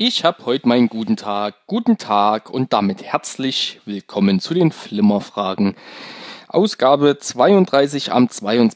Ich habe heute meinen guten Tag. Guten Tag und damit herzlich willkommen zu den Flimmerfragen. Ausgabe 32 am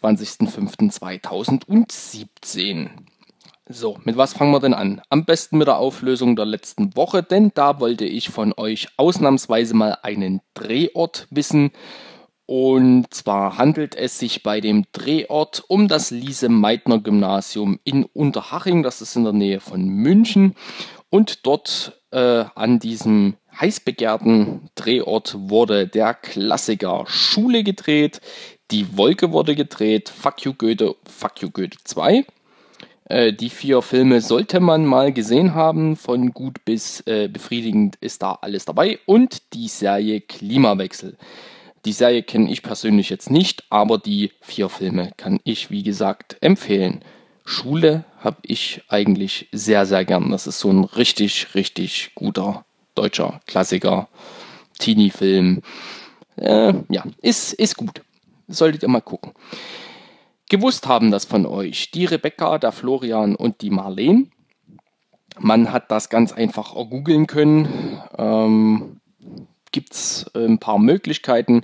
22.05.2017. So, mit was fangen wir denn an? Am besten mit der Auflösung der letzten Woche, denn da wollte ich von euch ausnahmsweise mal einen Drehort wissen. Und zwar handelt es sich bei dem Drehort um das Lise-Meitner-Gymnasium in Unterhaching, das ist in der Nähe von München. Und dort an diesem heiß begehrten Drehort wurde der Klassiker Schule gedreht, Die Wolke wurde gedreht, Fuck You Goethe 2. Die 4 Filme sollte man mal gesehen haben, von gut bis befriedigend ist da alles dabei. Und die Serie Klimawechsel. Die Serie kenne ich persönlich jetzt nicht, aber die 4 Filme kann ich, wie gesagt, empfehlen. Schule habe ich eigentlich sehr, sehr gern. Das ist so ein richtig, richtig guter deutscher Klassiker. Teenie-Film. Ja, ist gut. Solltet ihr mal gucken. Gewusst haben das von euch die Rebecca, der Florian und die Marleen. Man hat das ganz einfach googeln können. Gibt es ein paar Möglichkeiten.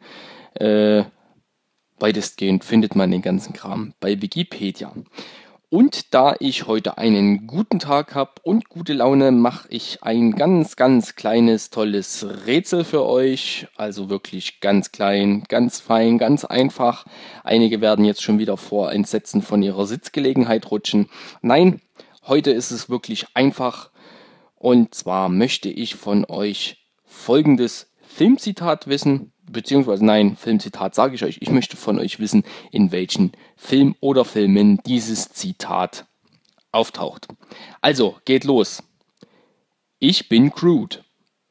Weitestgehend findet man den ganzen Kram bei Wikipedia. Und da ich heute einen guten Tag habe und gute Laune, mache ich ein ganz, ganz kleines, tolles Rätsel für euch. Also wirklich ganz klein, ganz fein, ganz einfach. Einige werden jetzt schon wieder vor Entsetzen von ihrer Sitzgelegenheit rutschen. Nein, heute ist es wirklich einfach. Und zwar möchte ich von euch folgendes Filmzitat wissen. Beziehungsweise nein, Filmzitat sage ich euch. Ich möchte von euch wissen, in welchen Film oder Filmen dieses Zitat auftaucht. Also, geht los. Ich bin Groot.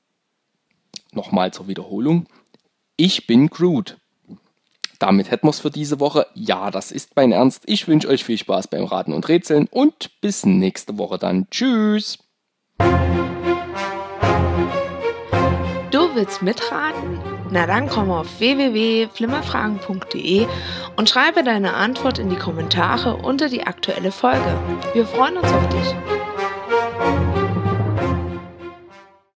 Nochmal zur Wiederholung. Ich bin Groot. Damit hätten wir es für diese Woche. Ja, das ist mein Ernst. Ich wünsche euch viel Spaß beim Raten und Rätseln und bis nächste Woche dann. Tschüss. Du willst mitraten? Na dann komm auf www.flimmerfragen.de und schreibe deine Antwort in die Kommentare unter die aktuelle Folge. Wir freuen uns auf dich.